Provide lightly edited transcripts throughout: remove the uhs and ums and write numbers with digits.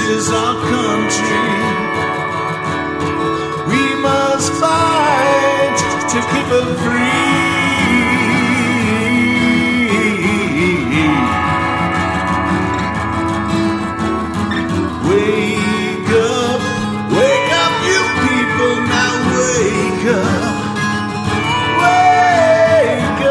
is our country. We must fight to keep it free. Wake up, you people, now wake up. Wake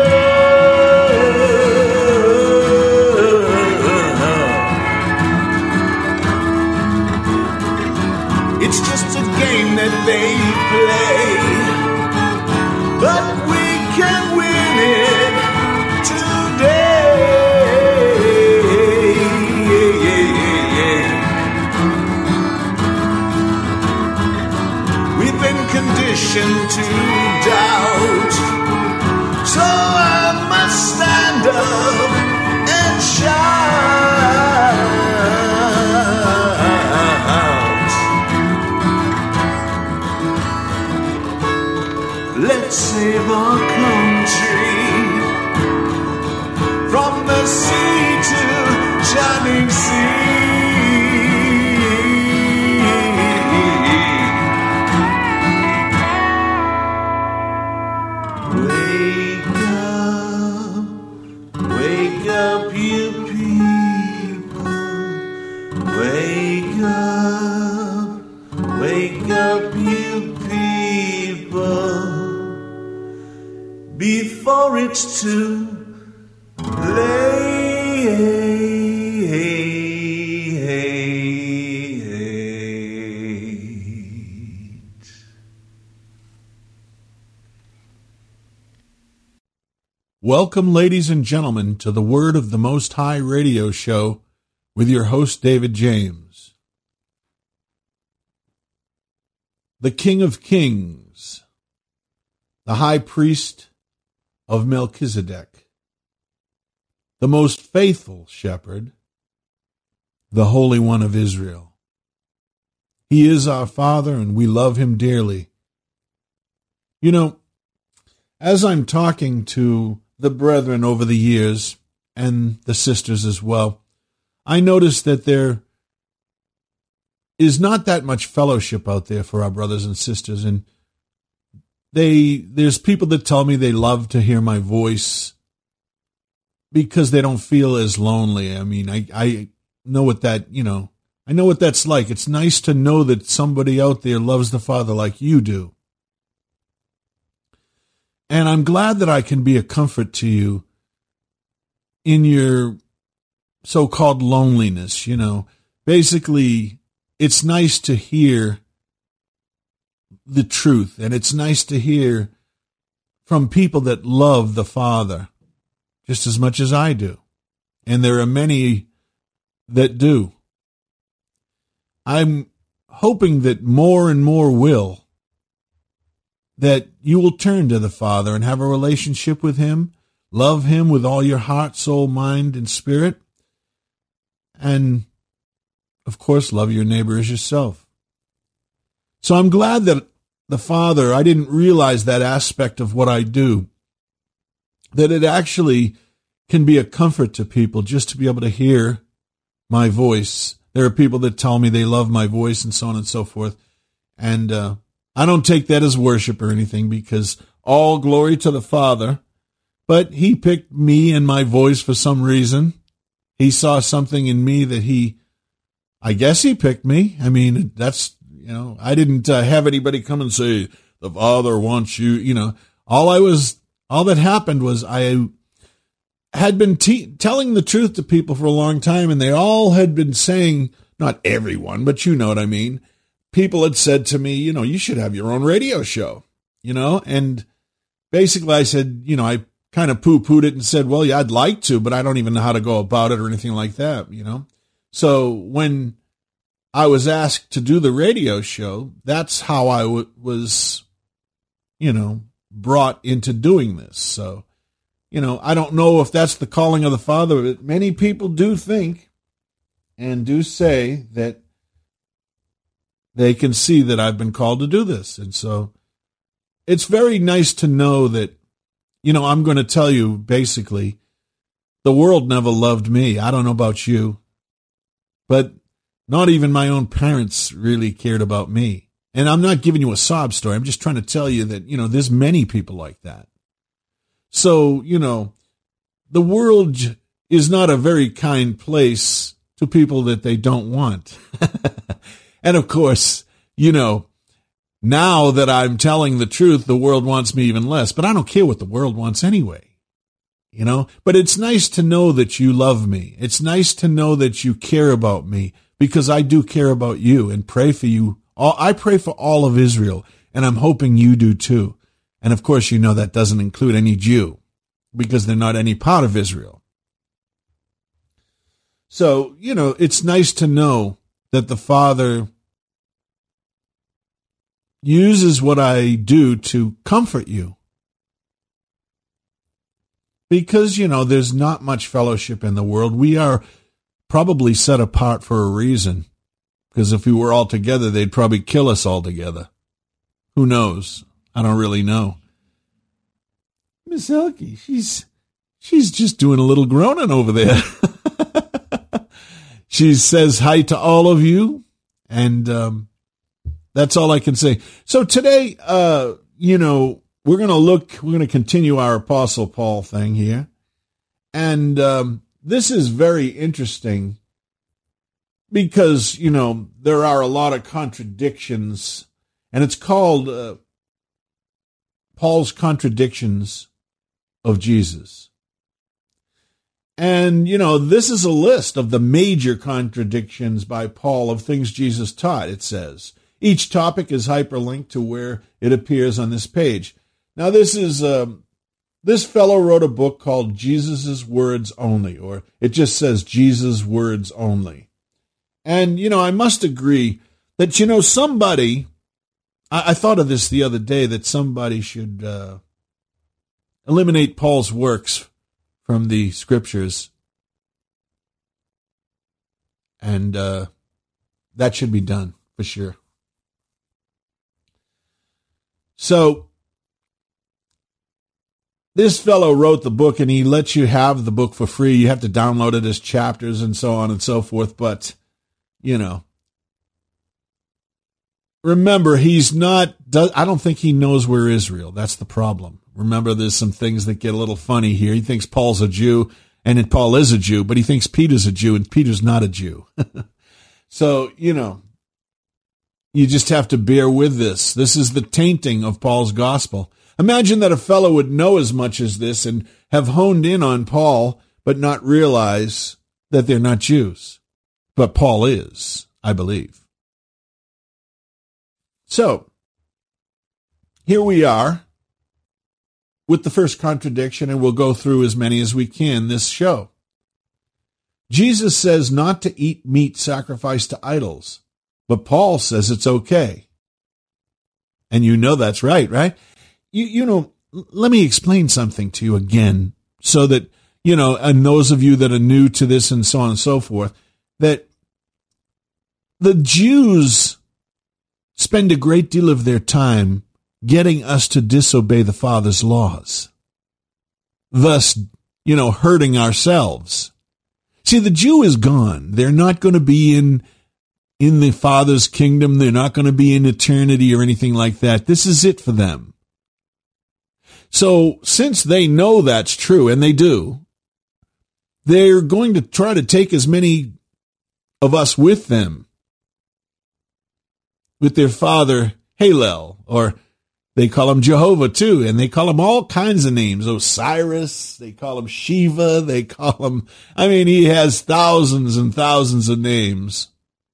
up. It's just a game that they play, but we can win it today. We've been conditioned to doubt, so I must stand up and shout. Let's save our country from the sea to shining sea. Wake up, you people. Wake up, you people. Before it's too late. Welcome, ladies and gentlemen, to the Word of the Most High radio show with your host, David James. The King of Kings, the High Priest of Melchizedek, the most faithful shepherd, the Holy One of Israel. He is our Father, and we love him dearly. You know, as I'm talking to the brethren over the years, and the sisters as well, I notice that there is not that much fellowship out there for our brothers and sisters, and there's people that tell me they love to hear my voice because they don't feel as lonely. I mean, I know what that, I know what that's like. It's nice to know that somebody out there loves the Father like you do. And I'm glad that I can be a comfort to you in your so-called loneliness, Basically, it's nice to hear the truth, and it's nice to hear from people that love the Father just as much as I do. And there are many that do. I'm hoping that more and more will, that you will turn to the Father and have a relationship with him, love him with all your heart, soul, mind, and spirit, and, of course, love your neighbor as yourself. So I'm glad that the Father, I didn't realize that aspect of what I do, that it actually can be a comfort to people just to be able to hear my voice. There are people that tell me they love my voice and so on and so forth. And I don't take that as worship or anything, because all glory to the Father. But he picked me and my voice for some reason. He saw something in me that I guess he picked me. I mean, that's, I didn't have anybody come and say, the Father wants you, All that happened was I had been telling the truth to people for a long time, and they all had been saying, not everyone, but you know what I mean. People had said to me, you should have your own radio show, and basically I said, I kind of poo-pooed it and said, well, yeah, I'd like to, but I don't even know how to go about it or anything like that, So when I was asked to do the radio show, that's how I was, brought into doing this. So, I don't know if that's the calling of the Father, but many people do think and do say that they can see that I've been called to do this. And so it's very nice to know that, I'm going to tell you, basically, the world never loved me. I don't know about you, but Not even my own parents really cared about me. And I'm not giving you a sob story. I'm just trying to tell you that, there's many people like that. So, the world is not a very kind place to people that they don't want. And of course, now that I'm telling the truth, the world wants me even less. But I don't care what the world wants anyway. But it's nice to know that you love me. It's nice to know that you care about me, because I do care about you and pray for you. I pray for all of Israel, and I'm hoping you do too. And of course, that doesn't include any Jew, because they're not any part of Israel. So, it's nice to know that the Father uses what I do to comfort you. Because, there's not much fellowship in the world. We are probably set apart for a reason. Because if we were all together, they'd probably kill us all together. Who knows? I don't really know. Miss Elke, she's just doing a little groaning over there. She says hi to all of you, and that's all I can say. So today, we're going to continue our Apostle Paul thing here. And this is very interesting because, there are a lot of contradictions, and it's called Paul's Contradictions of Jesus. And, this is a list of the major contradictions by Paul of things Jesus taught, it says. Each topic is hyperlinked to where it appears on this page. Now, this fellow wrote a book called Jesus' Words Only, or it just says Jesus' Words Only. And, I must agree that, somebody, I thought of this the other day, that somebody should eliminate Paul's works from the scriptures. And that should be done, for sure. So, this fellow wrote the book, and he lets you have the book for free. You have to download it as chapters and so on and so forth. But, remember, I don't think he knows we're Israel. That's the problem. Remember, there's some things that get a little funny here. He thinks Paul's a Jew, and Paul is a Jew, but he thinks Peter's a Jew, and Peter's not a Jew. So, you just have to bear with this. This is the tainting of Paul's gospel. Imagine that a fellow would know as much as this and have honed in on Paul, but not realize that they're not Jews. But Paul is, I believe. So, here we are with the first contradiction, and we'll go through as many as we can this show. Jesus says not to eat meat sacrificed to idols, but Paul says it's okay. And that's right, right? Let me explain something to you again, so that, and those of you that are new to this and so on and so forth, that the Jews spend a great deal of their time getting us to disobey the Father's laws, thus, hurting ourselves. See, the Jew is gone. They're not going to be in the Father's kingdom. They're not going to be in eternity or anything like that. This is it for them. So, since they know that's true, and they do, they're going to try to take as many of us with them, with their father Hallel, or they call him Jehovah too, and they call him all kinds of names. Osiris, they call him Shiva, they call him, he has thousands and thousands of names.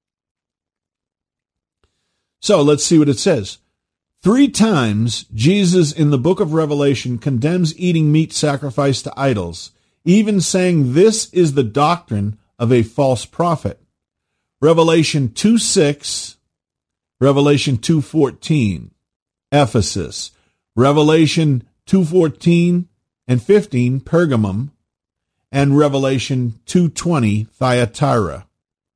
So let's see what it says. 3 times, Jesus in the book of Revelation condemns eating meat sacrificed to idols, even saying this is the doctrine of a false prophet. Revelation 2:6, Revelation 2:14, Ephesus, Revelation 2:14 and 15, Pergamum, and Revelation 2:20, Thyatira.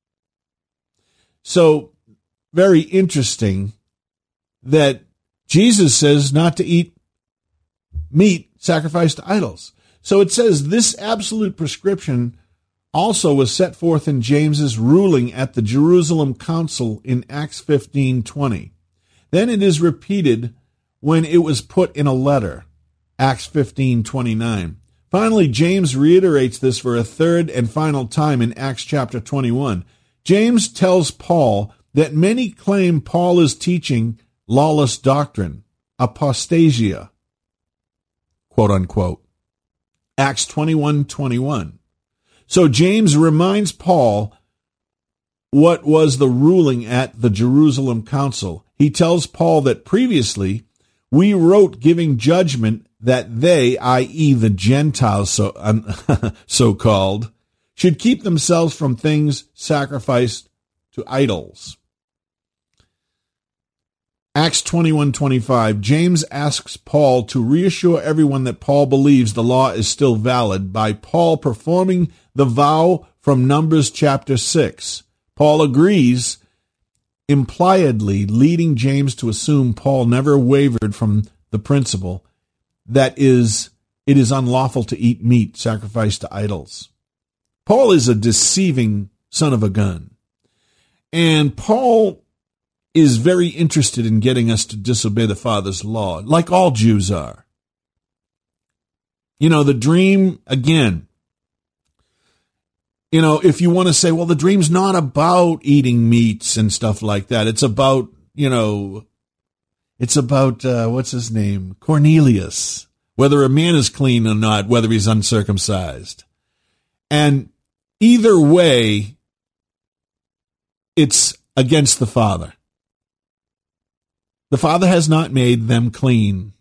So, very interesting that Jesus says not to eat meat sacrificed to idols. So it says this absolute prescription also was set forth in James's ruling at the Jerusalem Council in Acts 15:20. Then it is repeated when it was put in a letter, Acts 15:29. Finally, James reiterates this for a third and final time in Acts chapter 21. James tells Paul that many claim Paul is teaching lawless doctrine, apostasia, quote unquote. Acts 21:21. So James reminds Paul what was the ruling at the Jerusalem Council. He tells Paul that previously we wrote giving judgment that they, i.e. the Gentiles so-called, should keep themselves from things sacrificed to idols. Acts 21:25, James asks Paul to reassure everyone that Paul believes the law is still valid by Paul performing the vow from Numbers chapter 6. Paul agrees, impliedly leading James to assume Paul never wavered from the principle that it is unlawful to eat meat sacrificed to idols. Paul is a deceiving son of a gun. And Paul is very interested in getting us to disobey the Father's law, like all Jews are. You know, the dream, again, you know, if you want to say, well, the dream's not about eating meats and stuff like that. It's about, what's his name? Cornelius. Whether a man is clean or not, whether he's uncircumcised. And either way, it's against the Father. The Father has not made them clean.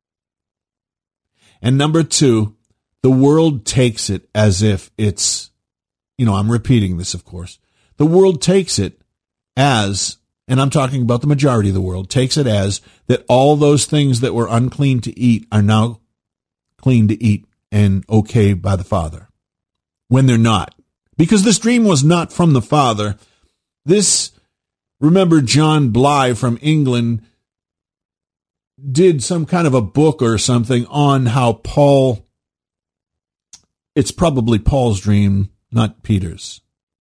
And number two, the world takes it as if it's, I'm repeating this, of course. The world takes it as, and I'm talking about the majority of the world, takes it as that all those things that were unclean to eat are now clean to eat and okay by the Father, when they're not. Because this dream was not from the Father. Remember John Bly from England did some kind of a book or something on how it's probably Paul's dream, not Peter's.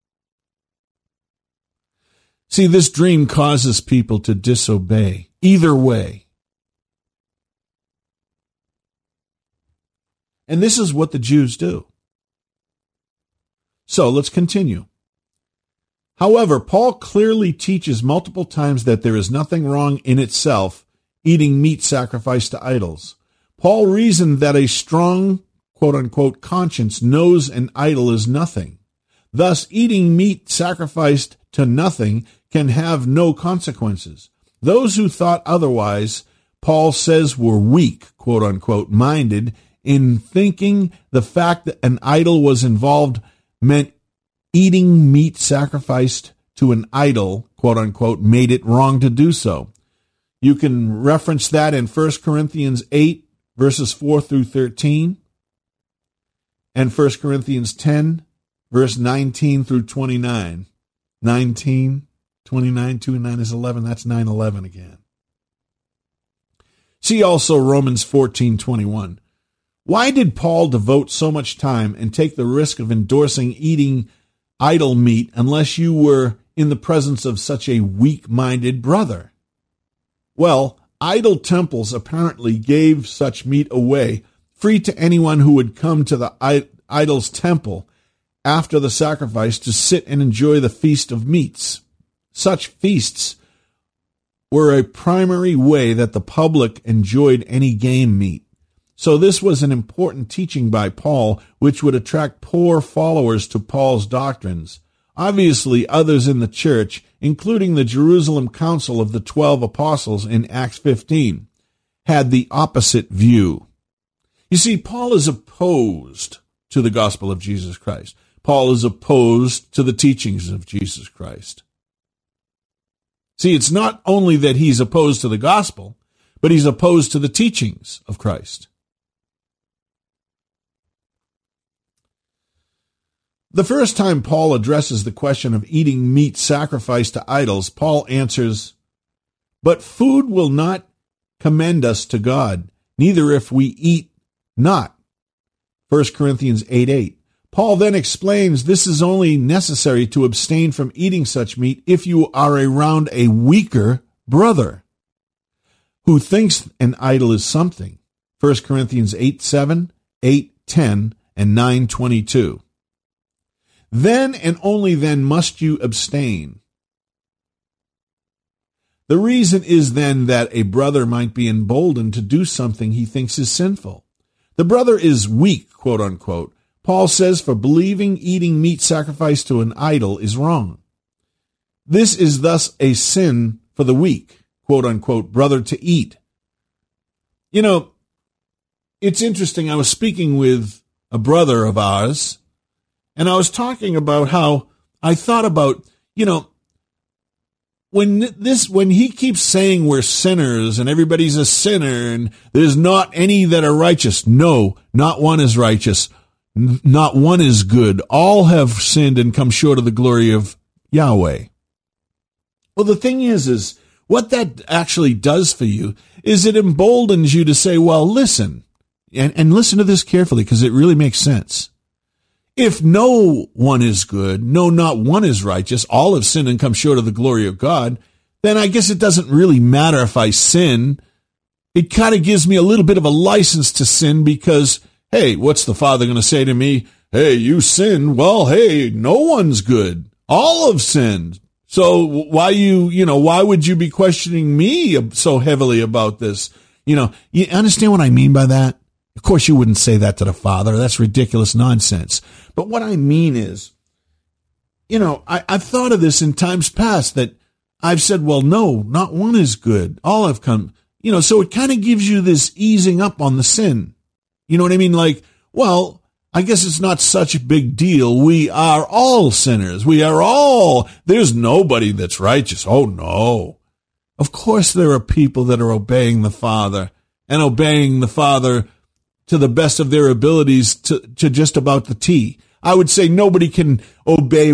See, this dream causes people to disobey either way. And this is what the Jews do. So let's continue. However, Paul clearly teaches multiple times that there is nothing wrong in itself eating meat sacrificed to idols. Paul reasoned that a strong, quote-unquote, conscience knows an idol is nothing. Thus, eating meat sacrificed to nothing can have no consequences. Those who thought otherwise, Paul says, were weak, quote-unquote, minded in thinking the fact that an idol was involved meant eating meat sacrificed to an idol, quote-unquote, made it wrong to do so. You can reference that in 1 Corinthians 8, verses 4 through 13, and 1 Corinthians 10, verse 19 through 29. 19, 29, 2 and 9 is 11. That's 9:11 again. See also Romans 14:21. Why did Paul devote so much time and take the risk of endorsing eating idol meat unless you were in the presence of such a weak-minded brother? Well, idol temples apparently gave such meat away free to anyone who would come to the idol's temple after the sacrifice to sit and enjoy the feast of meats. Such feasts were a primary way that the public enjoyed any game meat. So this was an important teaching by Paul, which would attract poor followers to Paul's doctrines. Obviously, others in the church, including the Jerusalem Council of the 12 Apostles in Acts 15, had the opposite view. You see, Paul is opposed to the gospel of Jesus Christ. Paul is opposed to the teachings of Jesus Christ. See, it's not only that he's opposed to the gospel, but he's opposed to the teachings of Christ. The first time Paul addresses the question of eating meat sacrificed to idols, Paul answers, "But food will not commend us to God, neither if we eat not." 1 Corinthians 8:8. Paul then explains this is only necessary to abstain from eating such meat if you are around a weaker brother who thinks an idol is something. 1 Corinthians 8:7, 8:10, and 9:22. Then and only then must you abstain. The reason is then that a brother might be emboldened to do something he thinks is sinful. The brother is weak, quote unquote. Paul says for believing eating meat sacrificed to an idol is wrong. This is thus a sin for the weak, quote unquote, brother to eat. You know, it's interesting. I was speaking with a brother of ours, and I was talking about how I thought about, you know, when he keeps saying we're sinners and everybody's a sinner and there's not any that are righteous. No, not one is righteous. Not one is good. All have sinned and come short of the glory of Yahweh. Well, the thing is what that actually does for you is it emboldens you to say, well, listen, and listen to this carefully because it really makes sense. If no one is good, no, not one is righteous, all have sinned and come short of the glory of God, then I guess it doesn't really matter if I sin. It kind of gives me a little bit of a license to sin because, hey, what's the Father going to say to me? Hey, you sinned. Well, hey, no one's good. All have sinned. So why would you be questioning me so heavily about this? You understand what I mean by that? Of course, you wouldn't say that to the Father. That's ridiculous nonsense. But what I mean is, I've thought of this in times past that I've said, well, no, not one is good. All have come, so it kind of gives you this easing up on the sin. You know what I mean? Like, well, I guess it's not such a big deal. We are all sinners. There's nobody that's righteous. Oh, no. Of course, there are people that are obeying the Father and obeying the Father to the best of their abilities to just about the T. I would say nobody can obey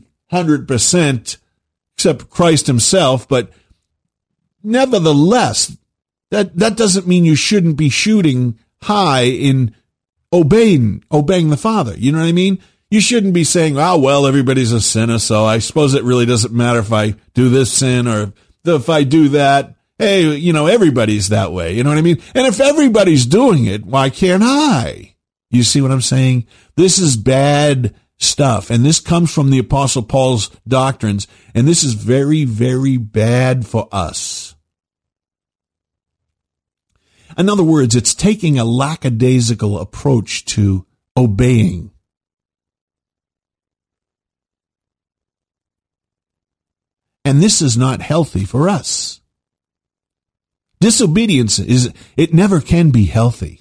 100% except Christ himself, but nevertheless, that doesn't mean you shouldn't be shooting high in obeying the Father. You know what I mean? You shouldn't be saying, oh, well, everybody's a sinner, so I suppose it really doesn't matter if I do this sin or if I do that. Hey, everybody's that way. You know what I mean? And if everybody's doing it, why can't I? You see what I'm saying? This is bad stuff. And this comes from the Apostle Paul's doctrines. And this is very, very bad for us. In other words, it's taking a lackadaisical approach to obeying. And this is not healthy for us. Disobedience it never can be healthy.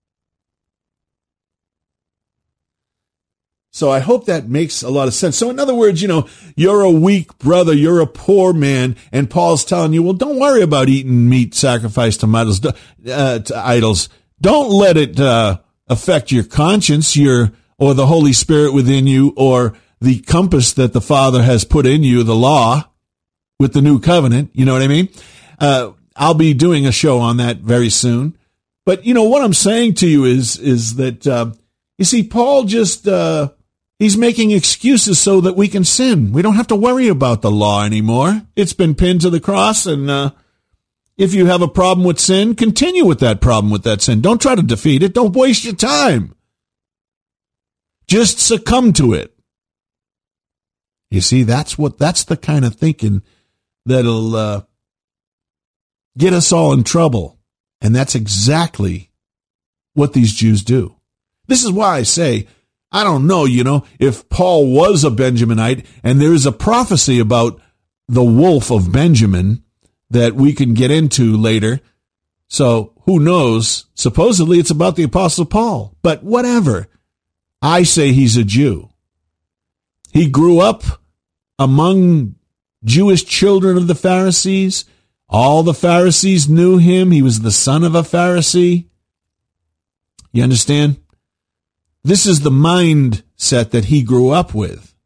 So I hope that makes a lot of sense. So in other words, you're a weak brother, you're a poor man, and Paul's telling you, well, don't worry about eating meat sacrificed to idols. Don't let it affect your conscience, or the Holy Spirit within you, or the compass that the Father has put in you, the law, with the new covenant. You know what I mean? I'll be doing a show on that very soon. But, what I'm saying to you is that, you see, Paul just, he's making excuses so that we can sin. We don't have to worry about the law anymore. It's been pinned to the cross, and if you have a problem with sin, continue with that problem with that sin. Don't try to defeat it. Don't waste your time. Just succumb to it. You see, that's the kind of thinking that'll get us all in trouble. And that's exactly what these Jews do. This is why I say, I don't know, if Paul was a Benjaminite, and there is a prophecy about the wolf of Benjamin that we can get into later. So who knows? Supposedly it's about the Apostle Paul, but whatever. I say he's a Jew. He grew up among Jewish children of the Pharisees. All the Pharisees knew him. He was the son of a Pharisee. You understand? This is the mindset that he grew up with.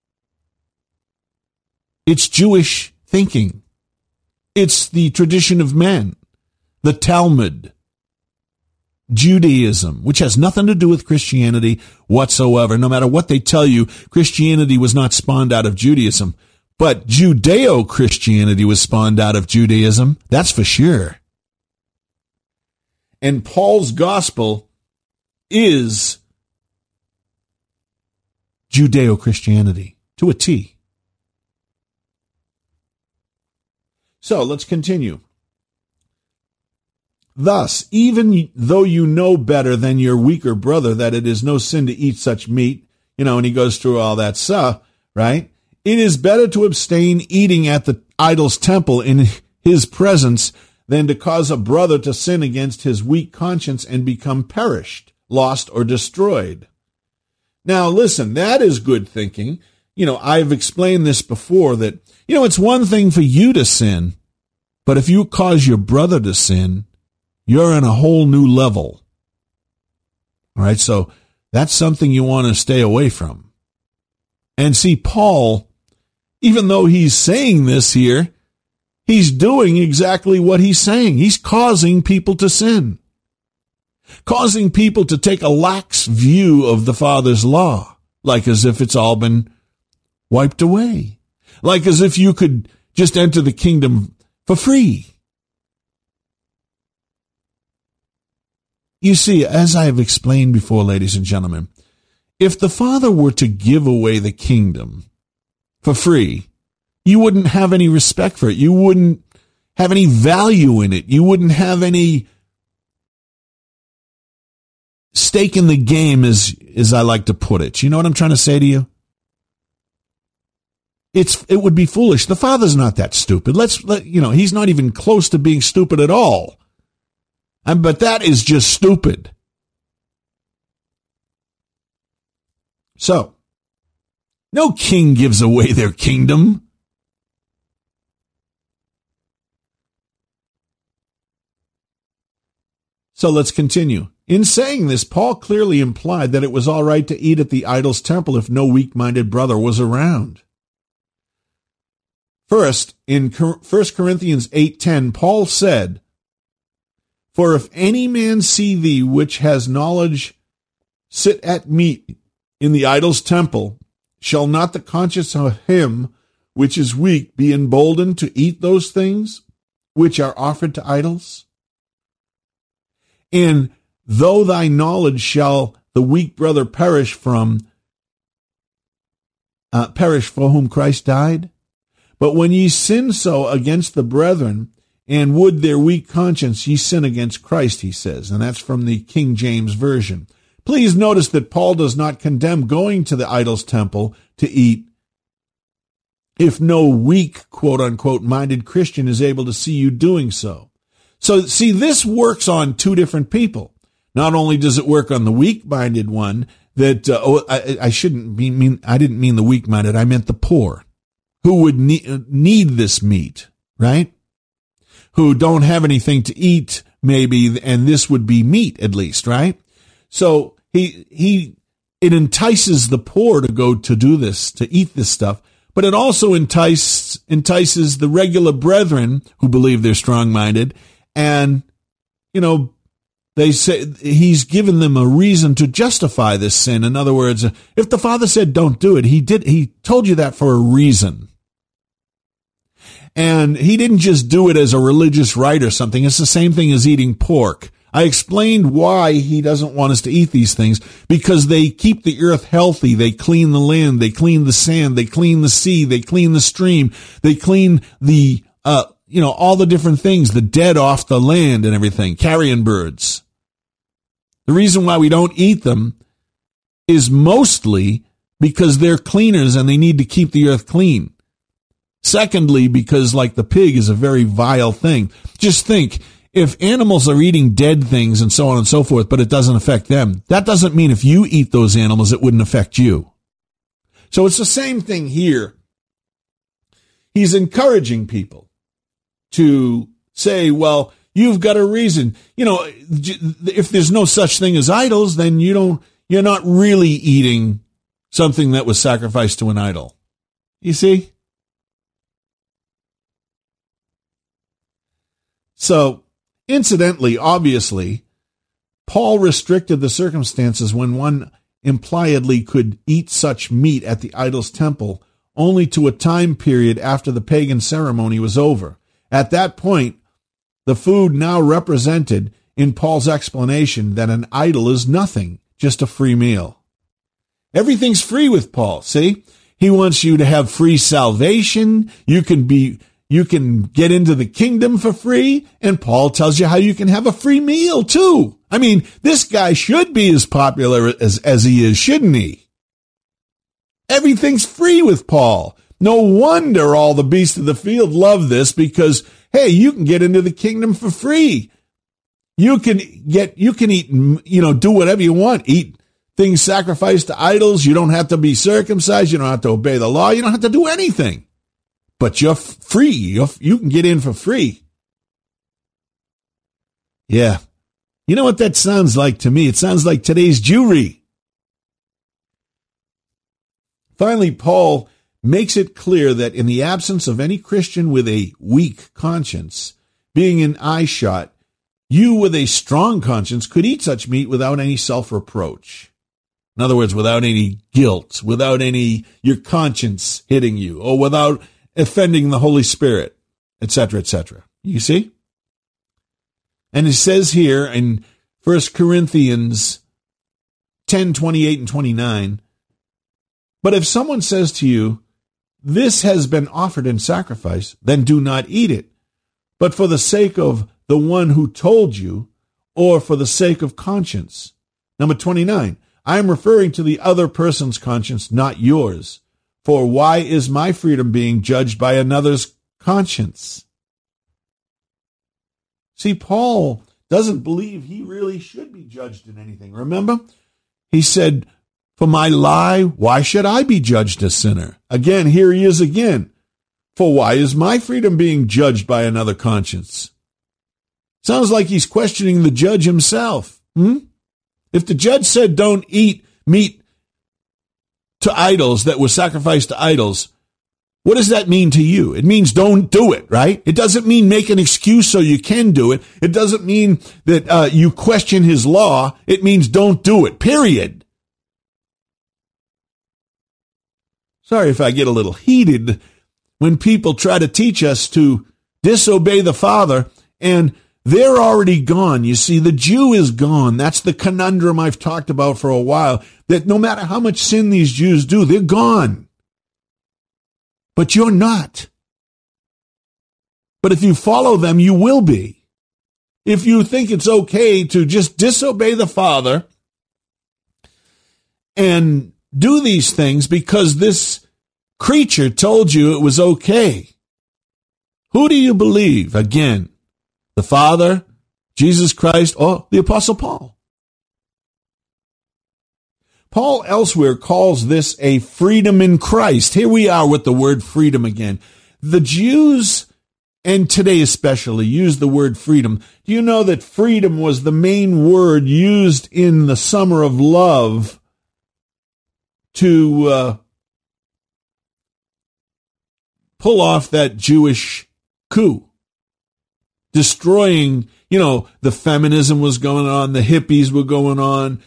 It's Jewish thinking. It's the tradition of men, the Talmud, Judaism, which has nothing to do with Christianity whatsoever. No matter what they tell you, Christianity was not spawned out of Judaism. But Judeo-Christianity was spawned out of Judaism. That's for sure. And Paul's gospel is Judeo-Christianity to a T. So let's continue. Thus, even though you know better than your weaker brother that it is no sin to eat such meat, and he goes through all that stuff, right? It is better to abstain eating at the idol's temple in his presence than to cause a brother to sin against his weak conscience and become perished, lost, or destroyed. Now, listen, that is good thinking. I've explained this before that, it's one thing for you to sin, but if you cause your brother to sin, you're on a whole new level. All right, so that's something you want to stay away from. And see, Paul, even though he's saying this here, he's doing exactly what he's saying. He's causing people to sin, causing people to take a lax view of the Father's law, like as if it's all been wiped away, like as if you could just enter the kingdom for free. You see, as I have explained before, ladies and gentlemen, if the Father were to give away the kingdom for free, you wouldn't have any respect for it. You wouldn't have any value in it. You wouldn't have any stake in the game, as I like to put it. You know what I'm trying to say to you? It would be foolish. The Father's not that stupid. He's not even close to being stupid at all. But that is just stupid. So, no king gives away their kingdom. So let's continue. In saying this, Paul clearly implied that it was all right to eat at the idol's temple if no weak-minded brother was around. First, in 1 Corinthians 8:10, Paul said, "For if any man see thee which has knowledge sit at meat in the idol's temple, shall not the conscience of him which is weak be emboldened to eat those things which are offered to idols? And though thy knowledge shall the weak brother perish for whom Christ died? But when ye sin so against the brethren, and would their weak conscience ye sin against Christ," he says. And that's from the King James Version. Please notice that Paul does not condemn going to the idol's temple to eat if no weak, quote-unquote, minded Christian is able to see you doing so. So, see, this works on two different people. Not only does it work on the weak-minded one, that, I didn't mean the weak-minded, I meant the poor, who would need this meat, right? Who don't have anything to eat, maybe, and this would be meat at least, right? So it entices the poor to go to do this, to eat this stuff, but it also entices the regular brethren who believe they're strong-minded, and, they say he's given them a reason to justify this sin. In other words, if the Father said don't do it, he told you that for a reason. And he didn't just do it as a religious rite or something. It's the same thing as eating pork. I explained why he doesn't want us to eat these things, because they keep the earth healthy. They clean the land. They clean the sand. They clean the sea. They clean the stream. They clean the, all the different things, the dead off the land and everything, carrion birds. The reason why we don't eat them is mostly because they're cleaners and they need to keep the earth clean. Secondly, because like the pig is a very vile thing. Just think, if animals are eating dead things and so on and so forth, but it doesn't affect them, that doesn't mean if you eat those animals, it wouldn't affect you. So it's the same thing here. He's encouraging people to say, well, you've got a reason. If there's no such thing as idols, then you're not really eating something that was sacrificed to an idol. You see? So, incidentally, obviously, Paul restricted the circumstances when one impliedly could eat such meat at the idol's temple only to a time period after the pagan ceremony was over. At that point, the food now represented in Paul's explanation that an idol is nothing, just a free meal. Everything's free with Paul, see? He wants you to have free salvation. You can get into the kingdom for free, and Paul tells you how you can have a free meal too. I mean, this guy should be as popular as he is, shouldn't he? Everything's free with Paul. No wonder all the beasts of the field love this, because, hey, you can get into the kingdom for free. You can eat, do whatever you want. Eat things sacrificed to idols. You don't have to be circumcised. You don't have to obey the law. You don't have to do anything. But you're free. You can get in for free. Yeah. You know what that sounds like to me? It sounds like today's Jewry. Finally, Paul makes it clear that in the absence of any Christian with a weak conscience being an eye shot, you with a strong conscience could eat such meat without any self-reproach. In other words, without any guilt, without your conscience hitting you, or without offending the Holy Spirit, etc., etc. You see? And it says here in 1 Corinthians 10:28 and 29, but if someone says to you, this has been offered in sacrifice, then do not eat it, but for the sake of the one who told you, or for the sake of conscience. Number 29, I am referring to the other person's conscience, not yours. For why is my freedom being judged by another's conscience? See, Paul doesn't believe he really should be judged in anything. Remember? He said, for my lie, why should I be judged a sinner? Again, here he is again. For why is my freedom being judged by another conscience? Sounds like he's questioning the judge himself. If the judge said don't eat meat to idols that were sacrificed to idols, what does that mean to you? It means don't do it, right? It doesn't mean make an excuse so you can do it. It doesn't mean that you question his law. It means don't do it, period. Sorry if I get a little heated when people try to teach us to disobey the Father, and they're already gone. You see, the Jew is gone. That's the conundrum I've talked about for a while, that no matter how much sin these Jews do, they're gone. But you're not. But if you follow them, you will be. If you think it's okay to just disobey the Father and do these things because this creature told you it was okay, who do you believe? Again, the Father, Jesus Christ, or the Apostle Paul? Paul elsewhere calls this a freedom in Christ. Here we are with the word freedom again. The Jews, and today especially, use the word freedom. Do you know that freedom was the main word used in the Summer of Love to pull off that Jewish coup? Destroying, the feminism was going on, the hippies were going on,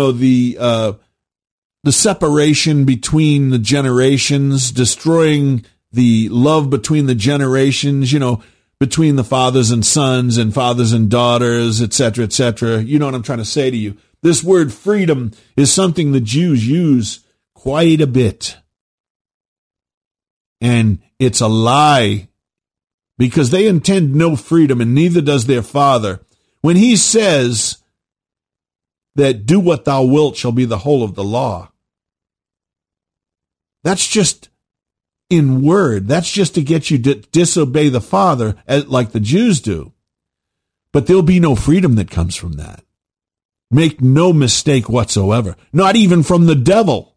the separation between the generations, destroying the love between the generations, between the fathers and sons and fathers and daughters, etc., etc. You know what I'm trying to say to you. This word freedom is something the Jews use quite a bit. And it's a lie, because they intend no freedom, and neither does their Father. When he says that do what thou wilt shall be the whole of the law, that's just in word. That's just to get you to disobey the Father like the Jews do. But there'll be no freedom that comes from that. Make no mistake whatsoever. Not even from the devil.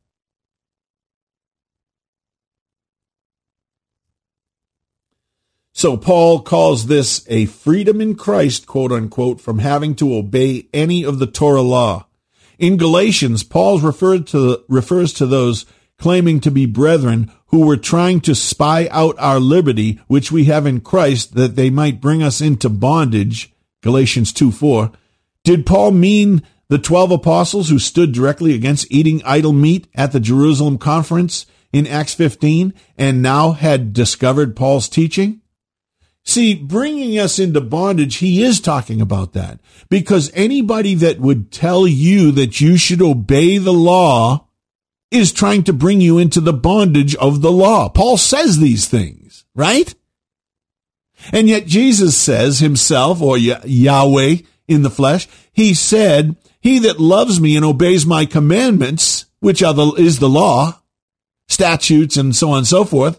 So Paul calls this a freedom in Christ, quote unquote, from having to obey any of the Torah law. In Galatians, Paul refers to those claiming to be brethren who were trying to spy out our liberty, which we have in Christ, that they might bring us into bondage, Galatians 2:4, Did Paul mean the 12 apostles who stood directly against eating idol meat at the Jerusalem conference in Acts 15 and now had discovered Paul's teaching? See, bringing us into bondage, he is talking about that, because anybody that would tell you that you should obey the law is trying to bring you into the bondage of the law. Paul says these things, right? And yet Jesus says himself, or Yahweh in the flesh, he said, he that loves me and obeys my commandments, which is the law, statutes, and so on and so forth,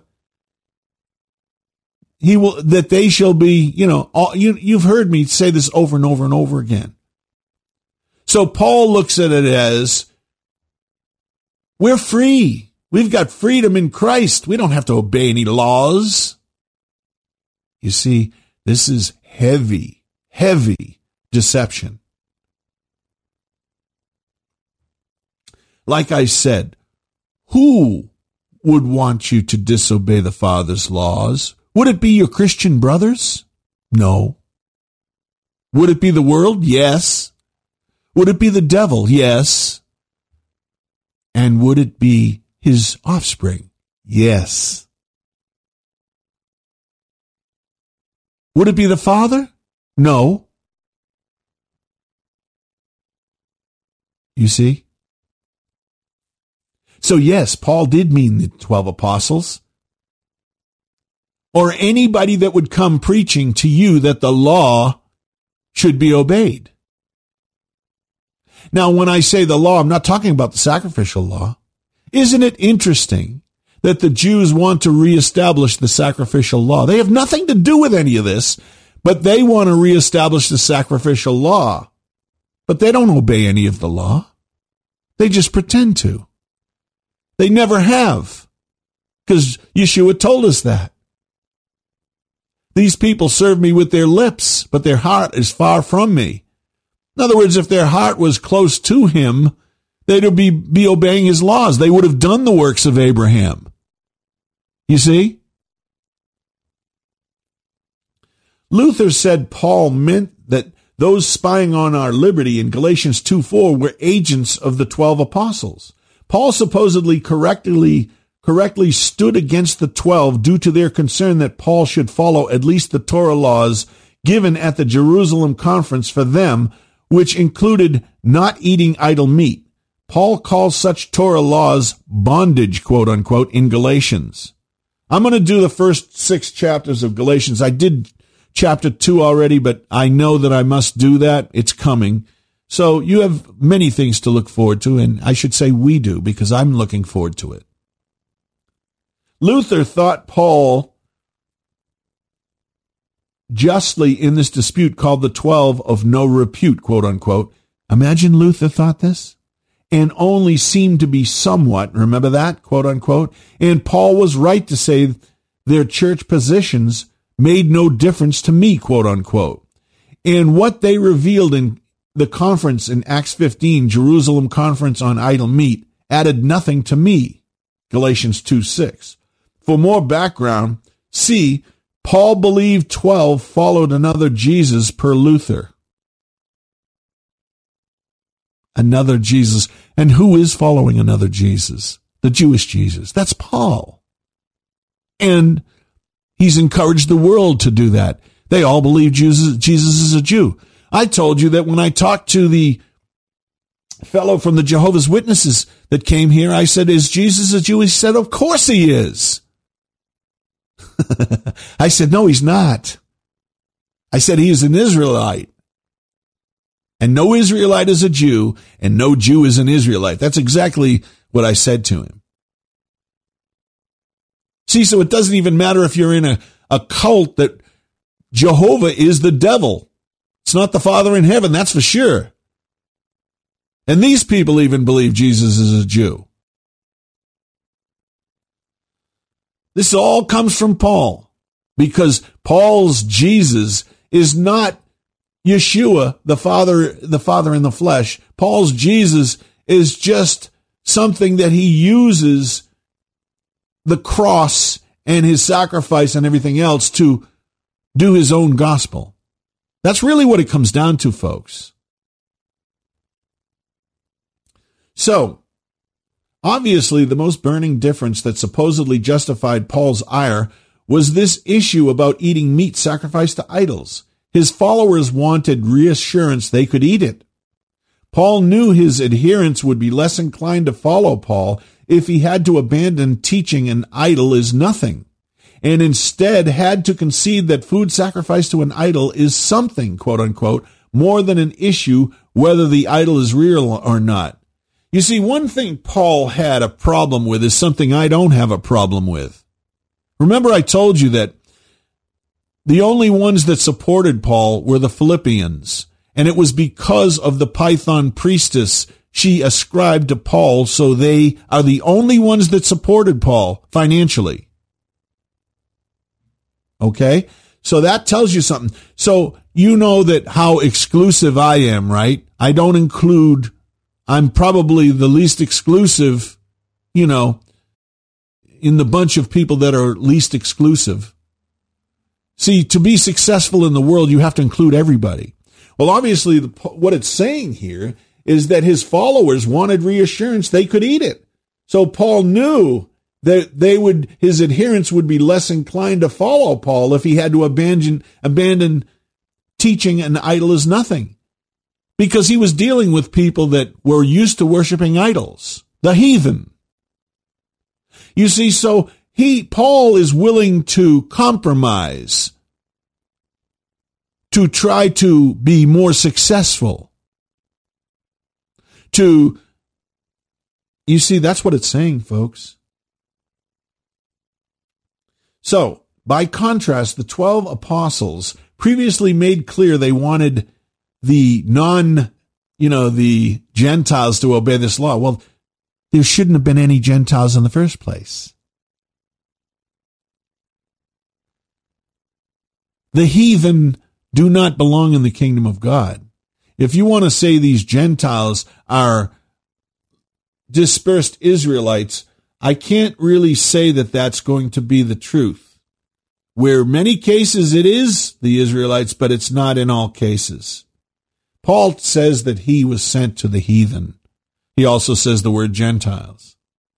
that they shall be, you've heard me say this over and over and over again. So Paul looks at it as, we're free. We've got freedom in Christ. We don't have to obey any laws. You see, this is heavy, heavy deception. Like I said, who would want you to disobey the Father's laws? Would it be your Christian brothers? No. Would it be the world? Yes. Would it be the devil? Yes. And would it be his offspring? Yes. Would it be the Father? No. You see? So yes, Paul did mean the 12 apostles, or anybody that would come preaching to you that the law should be obeyed. Now, when I say the law, I'm not talking about the sacrificial law. Isn't it interesting that the Jews want to reestablish the sacrificial law? They have nothing to do with any of this, but they want to reestablish the sacrificial law. But they don't obey any of the law. They just pretend to. They never have, because Yeshua told us that. These people serve me with their lips, but their heart is far from me. In other words, if their heart was close to him, they'd be obeying his laws. They would have done the works of Abraham. You see? Luther said Paul meant that those spying on our liberty in Galatians 2:4 were agents of the 12 apostles. Paul supposedly correctly stood against the 12 due to their concern that Paul should follow at least the Torah laws given at the Jerusalem conference for them, which included not eating idol meat. Paul calls such Torah laws bondage, quote unquote, in Galatians. I'm going to do the first 6 chapters of Galatians. I did chapter 2 already, but I know that I must do that. It's coming. So you have many things to look forward to, and I should say we do, because I'm looking forward to it. Luther thought Paul justly in this dispute called the 12 of no repute, quote unquote. Imagine Luther thought this, and only seemed to be somewhat, remember that, quote unquote. And Paul was right to say their church positions made no difference to me, quote unquote. And what they revealed in the conference in Acts 15, Jerusalem conference on idol meat, added nothing to me, Galatians 2:6. For more background, see, Paul believed 12 followed another Jesus per Luther. Another Jesus. And who is following another Jesus? The Jewish Jesus. That's Paul. And he's encouraged the world to do that. They all believe Jesus is a Jew. I told you that when I talked to the fellow from the Jehovah's Witnesses that came here, I said, is Jesus a Jew? He said, of course he is. I said, no, he's not. I said, he is an Israelite. And no Israelite is a Jew, and no Jew is an Israelite. That's exactly what I said to him. See, so it doesn't even matter if you're in a cult that Jehovah is the devil. It's not the Father in heaven, that's for sure. And these people even believe Jesus is a Jew. This all comes from Paul, because Paul's Jesus is not Yeshua, the Father in the flesh. Paul's Jesus is just something that he uses the cross and his sacrifice and everything else to do his own gospel. That's really what it comes down to, folks. So, obviously, the most burning difference that supposedly justified Paul's ire was this issue about eating meat sacrificed to idols. His followers wanted reassurance they could eat it. Paul knew his adherents would be less inclined to follow Paul if he had to abandon teaching an idol is nothing, and instead had to concede that food sacrificed to an idol is something, quote unquote, more than an issue whether the idol is real or not. You see, one thing Paul had a problem with is something I don't have a problem with. Remember I told you that the only ones that supported Paul were the Philippians, and it was because of the Python priestess she ascribed to Paul, so they are the only ones that supported Paul financially. Okay? So that tells you something. So you know that how exclusive I am, right? I don't include, I'm probably the least exclusive, in the bunch of people that are least exclusive. See, to be successful in the world, you have to include everybody. Well, obviously, what it's saying here is that his followers wanted reassurance they could eat it. So Paul knew that his adherents would be less inclined to follow Paul if he had to abandon teaching an idol is nothing, because he was dealing with people that were used to worshiping idols, the heathen. You see, so Paul is willing to compromise to try to be more successful. You see, that's what it's saying, folks. So, by contrast, the 12 apostles previously made clear they wanted the the Gentiles to obey this law. Well, there shouldn't have been any Gentiles in the first place. The heathen do not belong in the kingdom of God. If you want to say these Gentiles are dispersed Israelites, I can't really say that that's going to be the truth. Where many cases it is the Israelites, but it's not in all cases. Paul says that he was sent to the heathen. He also says the word Gentiles.